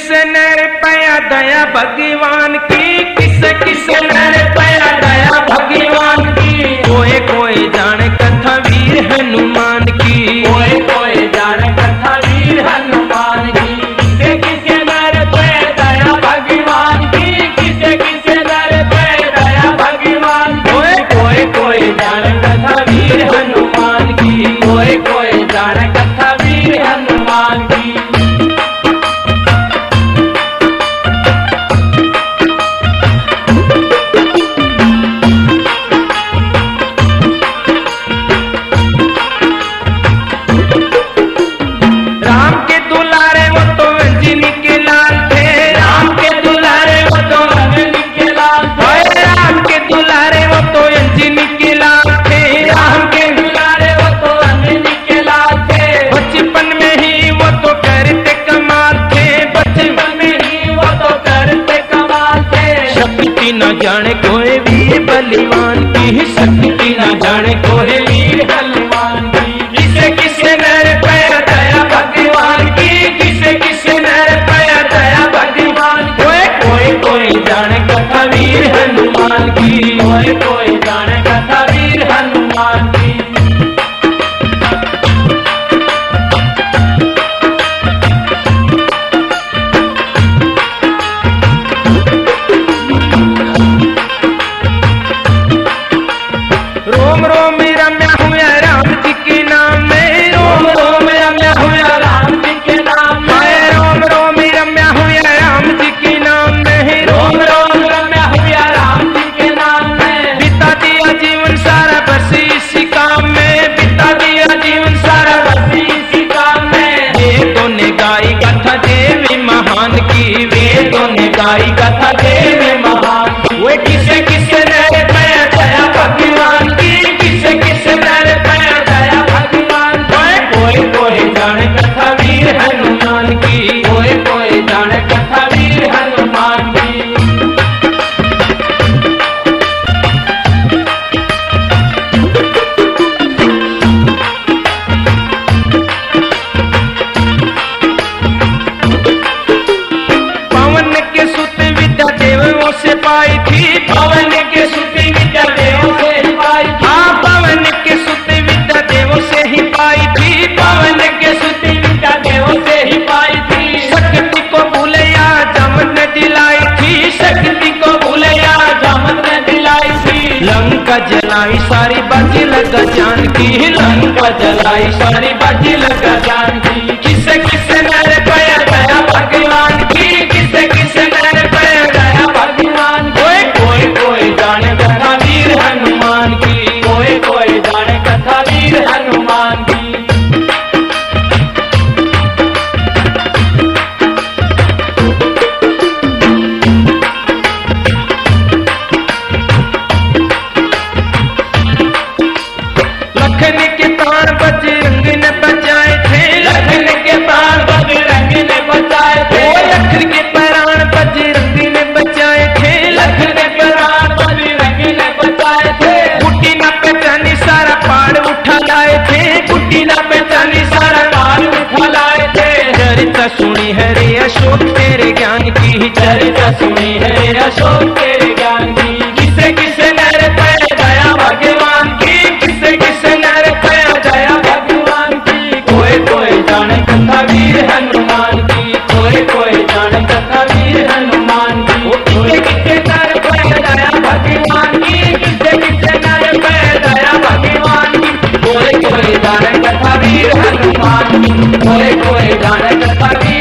किसे नर पाया दया भगवान की, किसे किसे नर पाया दया भगवान की। कोई कोई जाने कथा वीर हनुमान की, कोई कोई जाने कथा वीर हनुमान की। किसे किसे नर पाया दया भगवान की, किसे किसे नर पाया दया भगवान की। कोई कोई जाने कथा वीर हनुमान की, कोई कोई जाने कथा वीर हनुमान की। न जाने कोई वीर बलवान की, शक्ति न जाने कोई वीर बलवान की। किसे किसे नर पाया दया भगवान की, किसे किसे नर पाया दया भगवान। कोई कोई जाने कथा वीर हनुमान की, कोई कोई जाने कथा वीर हनुमान की। रोम रोम रम्या हुआ राम जी के नाम में, रोम रोम रम्या हुआ राम जी के नाम में। रोम रोम रम्या हुआ राम जी के नाम में, रोम रोम रम्या हुआ राम जी के नाम में। बिता दिया जीवन सारा बस इसी काम में, बिता दिया जीवन सारा बस इसी काम में। वेदों ने गाई कथा देवी महान की, वेदों ने गाई कथा देवी महान की। वे किसे किसे नर पाया दया भगवान की, किसे किसे नर पाया दया भगवान। कोई कोई जाने कथा वीर हनुमान की, कोई कोई जाने कथा वीर हनुमान की। पवन के सुत विद्या देवों से पाई थी, पवन के सुती विद्या देवों से ही पाई थी। हाँ पवन के सुत विद्या देवों से ही पाई थी, पवन के सुती विद्या देवों से ही पाई थी। शक्ति को भूलया जमन ने दिलाई थी, शक्ति को भूलया जामन ने दिलाई थी। लंका जलाई सारी बाजी लगा जान की, लंका जलाई सारी बाजी लगा जान की। किसे किसे नर पाया दया भगवान की, किसे किसे नर पाया दया भगवान। कोई कोई जाने कथा वीर हनुमान की, कोई कोई जाने कथा वीर हनुमान की। लखन के प्राण बजरंग ने बचाए थे, लखन के प्राण बजरंग ने बचाए थे। लखन के प्राण बजरंग ने बचाए थे, लखन के प्राण बजरंग ने बचाए थे। गुटी न पहचानी सारा पहाड़ उठा लाए थे, गुटी न पहचानी सारा पहाड़ उठा लाए थे। चरित्र सुनी है रे अशोक तेरे ज्ञान की, चरित्र सुनी है अशोक तेरे ज्ञान की। किसे किसे नर पाया दया भगवान की, किसे किसे नर पाया दया भगवान की। कोई कोई जाने कथा वीर हनुमान की, कोई कोई जाने कथा वीर हनुमान की। किसे किसे नर पाया दया भगवान की, किसे किसे नर पाया दया भगवान की। कोई कोई जाने कथा वीर हनुमान की, कोई कोई जाने कथा वीर